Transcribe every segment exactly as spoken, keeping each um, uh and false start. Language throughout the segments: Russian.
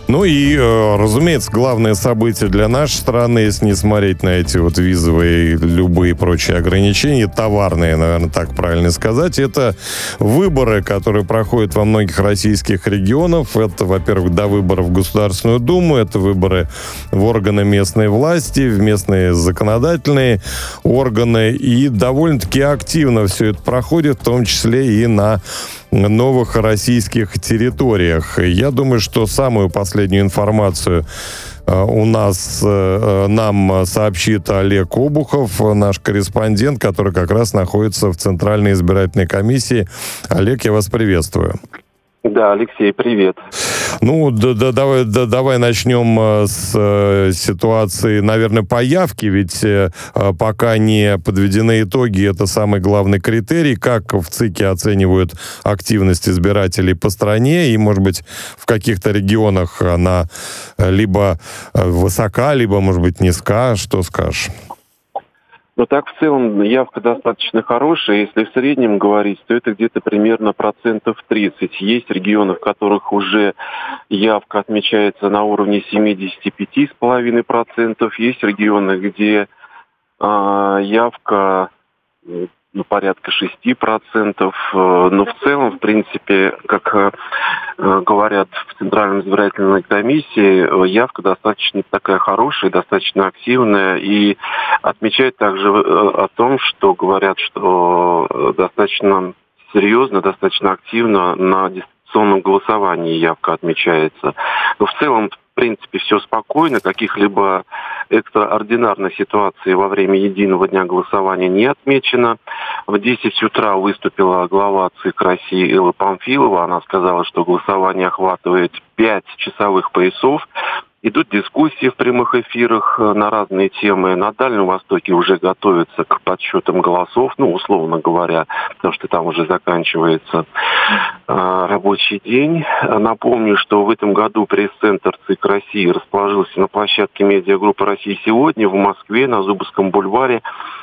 Ну и, разумеется, главное событие для нашей страны, если не смотреть на эти вот визовые и любые прочие ограничения, товарные, наверное, так правильно сказать, это выборы, которые проходят во многих российских регионах. Это, во-первых, до выборов в Государственную Думу, это выборы в органы местной власти, в местные законодательные органы. И довольно-таки активно все это проходит, в том числе и на новых российских территориях. Я думаю, что самую последнюю информацию у нас нам сообщит Олег Обухов, наш корреспондент, который как раз находится в Центральной избирательной комиссии. Олег, я вас приветствую. Да, Алексей, привет. Ну, да, да, давай, да, давай начнем с э, ситуации, наверное, по явке, ведь э, пока не подведены итоги, это самый главный критерий, как в ЦИКе оценивают активность избирателей по стране, и, может быть, в каких-то регионах она либо высока, либо, может быть, низка. Что скажешь? Ну, так, в целом, явка достаточно хорошая. Если в среднем говорить, то это где-то примерно процентов тридцать. Есть регионы, в которых уже явка отмечается на уровне семьдесят пять целых пять десятых процента. Есть регионы, где э, явка ну, порядка шесть процентов. Но в целом, в принципе, как э, говорят в Центральной избирательной комиссии, явка достаточно такая хорошая, достаточно активная. И отмечают также э, о том, что говорят, что достаточно серьезно, достаточно активно на дистанционном голосовании явка отмечается. Но в целом, в принципе, все спокойно, каких-либо экстраординарных ситуаций во время единого дня голосования не отмечено. В десять утра выступила глава ЦИК России Элла Памфилова. Она сказала, что голосование охватывает пять часовых поясов. Идут дискуссии в прямых эфирах на разные темы. На Дальнем Востоке уже готовятся к подсчетам голосов, ну, условно говоря, потому что там уже заканчивается э, рабочий день. Напомню, что в этом году пресс-центр ЦИК России расположился на площадке медиагруппы «Россия сегодня» в Москве на Зубовском бульваре,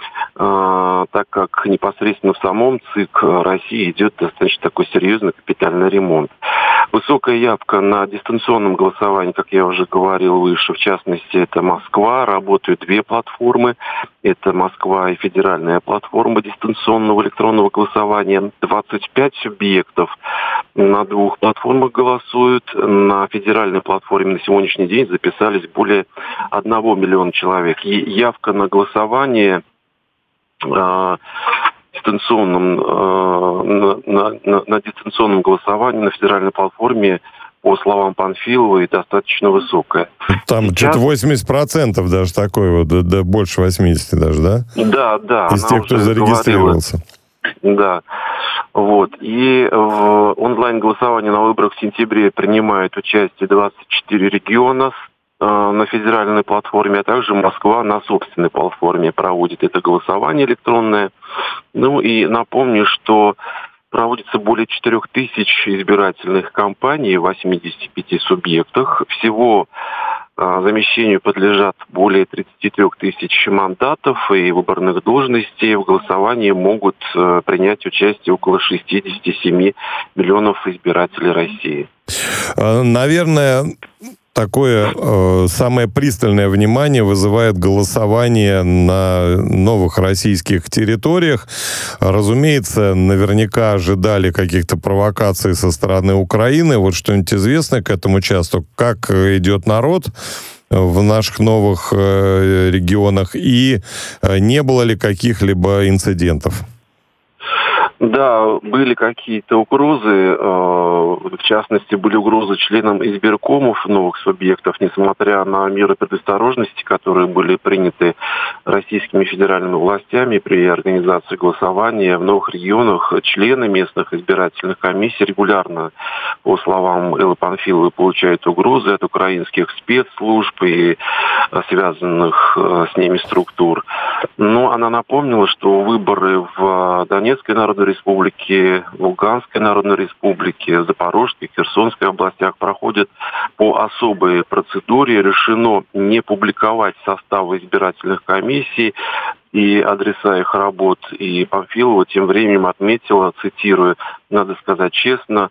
э, так как непосредственно в самом ЦИК России идет достаточно такой серьезный капитальный ремонт. Высокая явка на дистанционном голосовании, как я уже говорил выше, в частности, это Москва. Работают две платформы. Это Москва и федеральная платформа дистанционного электронного голосования. двадцать пять субъектов на двух платформах голосуют. На федеральной платформе на сегодняшний день записались более одного миллиона человек. И явка на голосование э, дистанционном, э, на, на, на, на дистанционном голосовании на федеральной платформе, по словам Панфиловой, достаточно высокая. Там Сейчас... что-то восемьдесят процентов даже такое вот, да, да, больше восемьдесят даже, да? Да, да. Из тех, кто зарегистрировался. Говорила. Да. Вот. И в онлайн-голосовании на выборах в сентябре принимают участие двадцать четыре региона на федеральной платформе, а также Москва на собственной платформе проводит это голосование электронное. Ну и напомню, что проводится более четырех тысяч избирательных кампаний в восьмидесяти пяти субъектах. Всего э, замещению подлежат более тридцати трёх тысяч мандатов и выборных должностей. В голосовании могут э, принять участие около шестидесяти семи миллионов избирателей России. Наверное, такое э, самое пристальное внимание вызывает голосование на новых российских территориях. Разумеется, наверняка ожидали каких-то провокаций со стороны Украины. Вот что-нибудь известно к этому часу? Как идет народ в наших новых э, регионах? И э, не было ли каких-либо инцидентов? Да, были какие-то угрозы, в частности, были угрозы членам избиркомов новых субъектов, несмотря на меры предосторожности, которые были приняты российскими федеральными властями при организации голосования в новых регионах. Члены местных избирательных комиссий регулярно, по словам Эллы Панфиловой, получают угрозы от украинских спецслужб и связанных с ними структур. Но она напомнила, что выборы в Донецкой Народной Республике, Луганской Народной Республике, Запорожской, Херсонской областях проходят по особой процедуре. Решено не публиковать составы избирательных комиссий и адреса их работ. И Памфилова тем временем отметила, цитирую, надо сказать честно,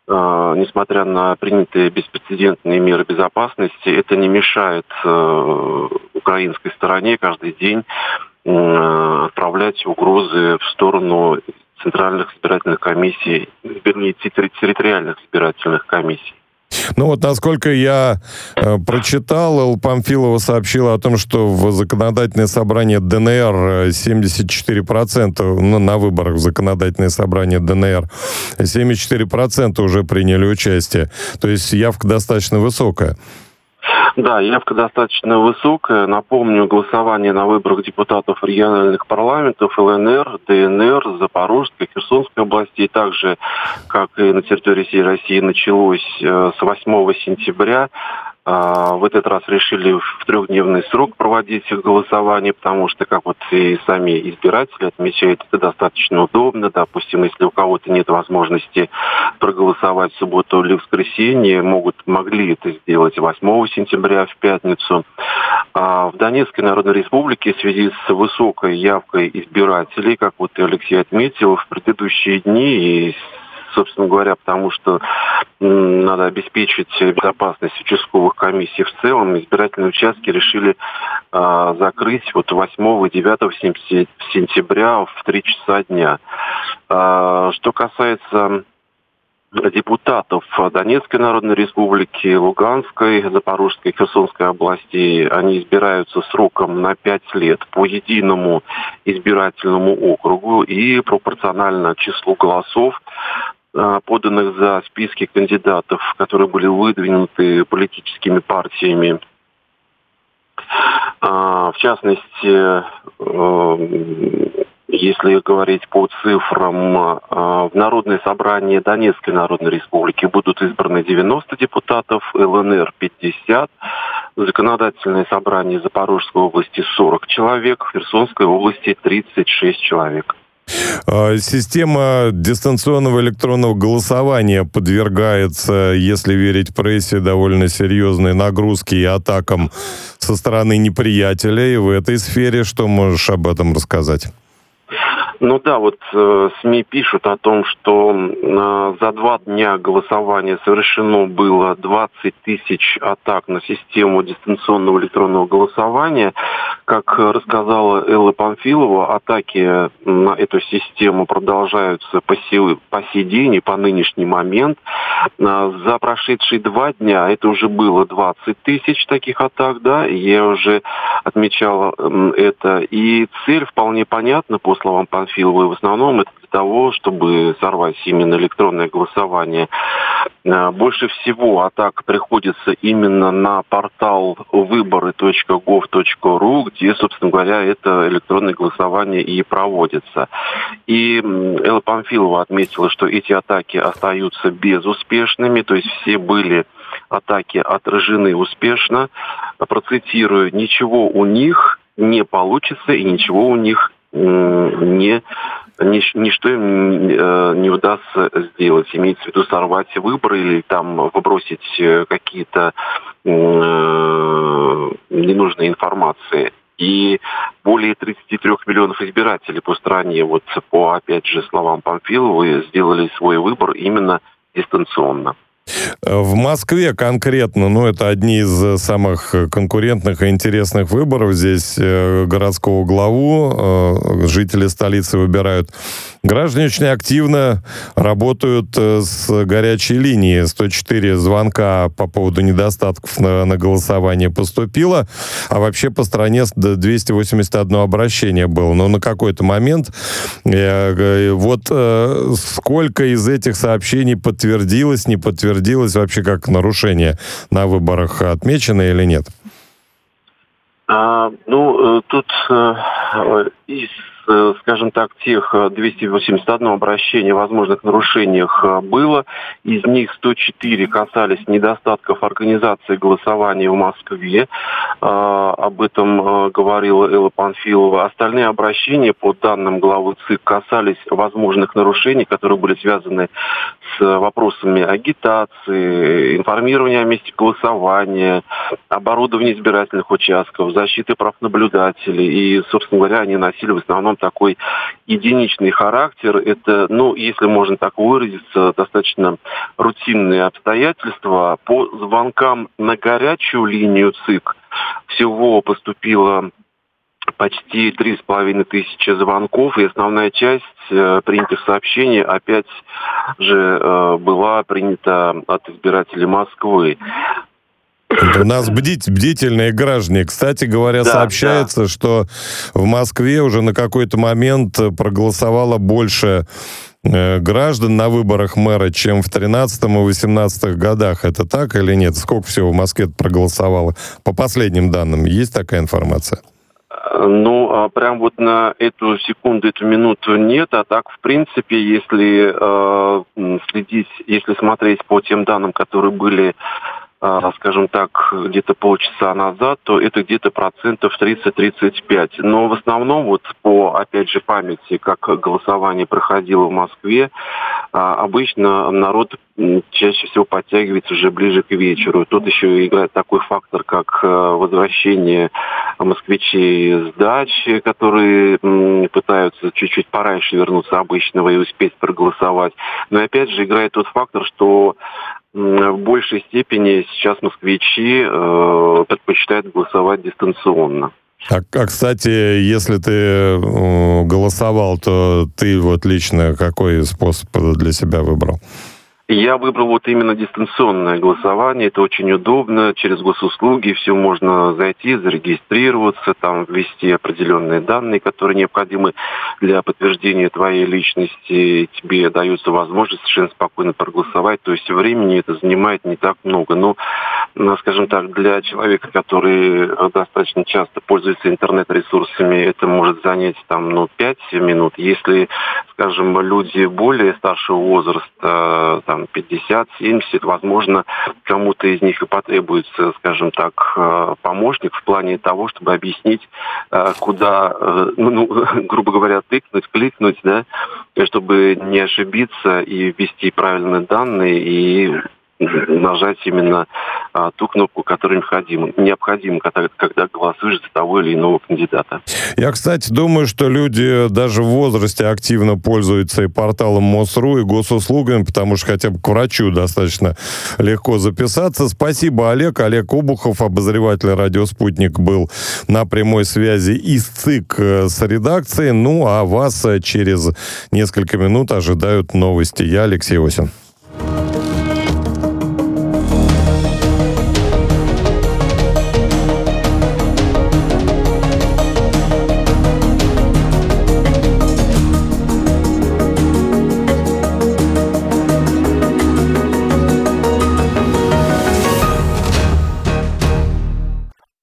э, несмотря на принятые беспрецедентные меры безопасности, это не мешает э, украинской стороне каждый день э, отправлять угрозы в сторону центральных избирательных комиссий, вернее, территориальных избирательных комиссий. Ну вот, насколько я э, прочитал, Элла Памфилова сообщила о том, что в законодательное собрание ДНР семьдесят четыре процента, ну, на выборах в законодательное собрание ДНР семьдесят четыре процента уже приняли участие. То есть явка достаточно высокая. Да, явка достаточно высокая. Напомню, голосование на выборах депутатов региональных парламентов ЛНР, ДНР, Запорожской, Херсонской областей, также, как и на территории всей России, началось с восьмого сентября. В этот раз решили в трехдневный срок проводить голосование, потому что, как вот и сами избиратели отмечают, это достаточно удобно. Допустим, если у кого-то нет возможности проголосовать в субботу или воскресенье, могут, могли это сделать восьмого сентября в пятницу. А в Донецкой Народной Республике в связи с высокой явкой избирателей, как вот и Алексей отметил, в предыдущие дни и собственно говоря, потому что м, надо обеспечить безопасность участковых комиссий в целом, избирательные участки решили а, закрыть вот восьмого и девятого сентября в три часа дня. А, что касается депутатов Донецкой Народной Республики, Луганской, Запорожской, Херсонской областей, они избираются сроком на пять лет по единому избирательному округу и пропорционально числу голосов, поданных за списки кандидатов, которые были выдвинуты политическими партиями. В частности, если говорить по цифрам, в Народное собрание Донецкой Народной Республики будут избраны девяносто депутатов, ЛНР пятьдесят, в Законодательное собрание Запорожской области сорок человек, в Херсонской области тридцать шесть человек. Система дистанционного электронного голосования подвергается, если верить прессе, довольно серьезной нагрузке и атакам со стороны неприятеля. И в этой сфере что можешь об этом рассказать? Ну да, вот э, СМИ пишут о том, что э, за два дня голосования совершено было двадцать тысяч атак на систему дистанционного электронного голосования. Как рассказала Элла Памфилова, атаки на эту систему продолжаются по сей, по сей день и по нынешний момент. Э, за прошедшие два дня это уже было двадцать тысяч таких атак, да, я уже отмечала э, это. И цель вполне понятна, по словам Памфиловой, в основном это для того, чтобы сорвать именно электронное голосование. Больше всего атак приходится именно на портал выборы точка гов точка ру, где, собственно говоря, это электронное голосование и проводится. И Элла Памфилова отметила, что эти атаки остаются безуспешными, то есть все были атаки отражены успешно. Процитирую: ничего у них не получится и ничего у них не, нич, ничто им э, не удастся сделать. Имеется в виду сорвать выборы или там выбросить какие-то э, ненужные информации. И более тридцать три миллионов избирателей по стране, вот по, опять же, словам Памфиловой, сделали свой выбор именно дистанционно. В Москве конкретно, ну, это одни из самых конкурентных и интересных выборов. Здесь городского главу жители столицы выбирают. Граждане очень активно работают с горячей линии. сто четыре звонка по поводу недостатков на, на голосование поступило, а вообще по стране двести восемьдесят одно обращение было. Но на какой-то момент вот сколько из этих сообщений подтвердилось, не подтвердилось, вообще как нарушение на выборах отмечено или нет? А, ну, тут э, из, скажем так, тех двести восемьдесят одно обращений о возможных нарушениях было. Из них сто четыре касались недостатков организации голосования в Москве. А, об этом говорила Элла Памфилова. Остальные обращения, по данным главы ЦИК, касались возможных нарушений, которые были связаны с вопросами агитации, информирования о месте голосования, оборудования избирательных участков, защиты прав наблюдателей. И, собственно говоря, они носили в основном основном такой единичный характер. Это, ну, если можно так выразиться, достаточно рутинные обстоятельства. По звонкам на горячую линию ЦИК всего поступило почти три с половиной тысячи звонков, и основная часть э, принятых сообщений опять же э, была принята от избирателей Москвы. У нас бдить, бдительные граждане. Кстати говоря, да, сообщается, да. что в Москве уже на какой-то момент проголосовало больше э, граждан на выборах мэра, чем в тринадцатом и восемнадцатых годах. Это так или нет? Сколько всего в Москве проголосовало? По последним данным, есть такая информация? Ну, прям вот на эту секунду, эту минуту нет, а так, в принципе, если э, следить, если смотреть по тем данным, которые были, э, скажем так, где-то полчаса назад, то это где-то процентов тридцать-тридцать пять. Но в основном, вот по, опять же, памяти, как голосование проходило в Москве, э, обычно народ чаще всего подтягивается уже ближе к вечеру. Тут еще играет такой фактор, как э, возвращение москвичей с дачи, которые м, пытаются чуть-чуть пораньше вернуться обычного и успеть проголосовать. Но опять же играет тот фактор, что м, в большей степени сейчас москвичи э, предпочитают голосовать дистанционно. А, а, кстати, если ты э, голосовал, то ты вот лично какой способ для себя выбрал? Я выбрал вот именно дистанционное голосование. Это очень удобно. Через госуслуги все можно зайти, зарегистрироваться, там ввести определенные данные, которые необходимы для подтверждения твоей личности. Тебе дается возможность совершенно спокойно проголосовать. То есть времени это занимает не так много. Но, скажем так, для человека, который достаточно часто пользуется интернет-ресурсами, это может занять там, ну, пять минут. Если, скажем, люди более старшего возраста, там, пятьдесят-семьдесят, возможно, кому-то из них и потребуется, скажем так, помощник в плане того, чтобы объяснить, куда, ну, грубо говоря, тыкнуть, кликнуть, да, чтобы не ошибиться и ввести правильные данные и нажать именно а, ту кнопку, которая необходима, необходима когда, когда голосуешь за того или иного кандидата. Я, кстати, думаю, что люди даже в возрасте активно пользуются и порталом МОСРУ, и госуслугами, потому что хотя бы к врачу достаточно легко записаться. Спасибо, Олег. Олег Обухов, обозреватель «Радио Спутник», был на прямой связи из ЦИК с редакцией. Ну, а вас через несколько минут ожидают новости. Я Алексей Осин.